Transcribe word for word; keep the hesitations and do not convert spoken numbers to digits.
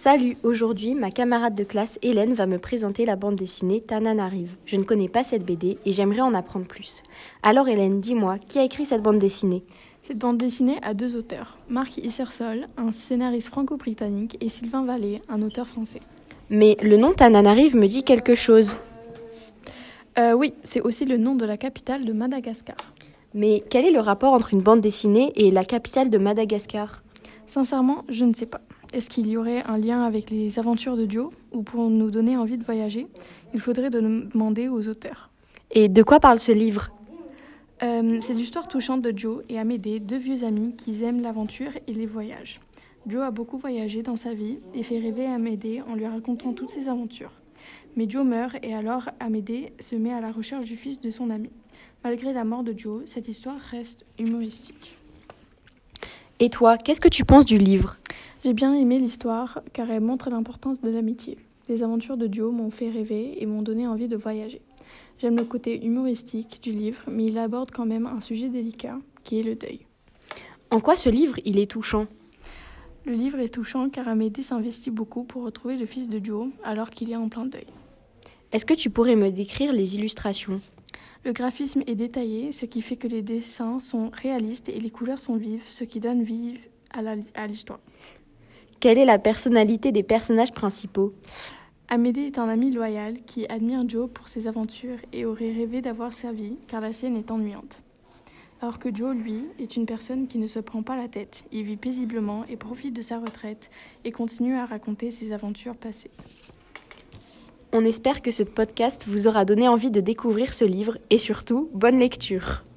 Salut, aujourd'hui, ma camarade de classe Hélène va me présenter la bande dessinée Tananarive. Je ne connais pas cette B D et j'aimerais en apprendre plus. Alors Hélène, dis-moi, qui a écrit cette bande dessinée ? Cette bande dessinée a deux auteurs, Marc Issersol, un scénariste franco-britannique, et Sylvain Vallée, un auteur français. Mais le nom Tananarive me dit quelque chose. Euh, oui, c'est aussi le nom de la capitale de Madagascar. Mais quel est le rapport entre une bande dessinée et la capitale de Madagascar ? Sincèrement, je ne sais pas. Est-ce qu'il y aurait un lien avec les aventures de Joe ou pour nous donner envie de voyager ? Il faudrait demander aux auteurs. Et de quoi parle ce livre ? euh, C'est l'histoire touchante de Joe et Amédée, deux vieux amis qui aiment l'aventure et les voyages. Joe a beaucoup voyagé dans sa vie et fait rêver Amédée en lui racontant toutes ses aventures. Mais Joe meurt et alors Amédée se met à la recherche du fils de son ami. Malgré la mort de Joe, cette histoire reste humoristique. Et toi, qu'est-ce que tu penses du livre ? J'ai bien aimé l'histoire car elle montre l'importance de l'amitié. Les aventures de Joe m'ont fait rêver et m'ont donné envie de voyager. J'aime le côté humoristique du livre, mais il aborde quand même un sujet délicat qui est le deuil. En quoi ce livre, il est touchant ? Le livre est touchant car Amédée s'investit beaucoup pour retrouver le fils de Joe alors qu'il est en plein deuil. Est-ce que tu pourrais me décrire les illustrations ? Le graphisme est détaillé, ce qui fait que les dessins sont réalistes et les couleurs sont vives, ce qui donne vie à, la, à l'histoire. Quelle est la personnalité des personnages principaux ? Amédée est un ami loyal qui admire Joe pour ses aventures et aurait rêvé d'avoir sa vie car la sienne est ennuyante. Alors que Joe, lui, est une personne qui ne se prend pas la tête, il vit paisiblement et profite de sa retraite et continue à raconter ses aventures passées. On espère que ce podcast vous aura donné envie de découvrir ce livre et surtout, bonne lecture.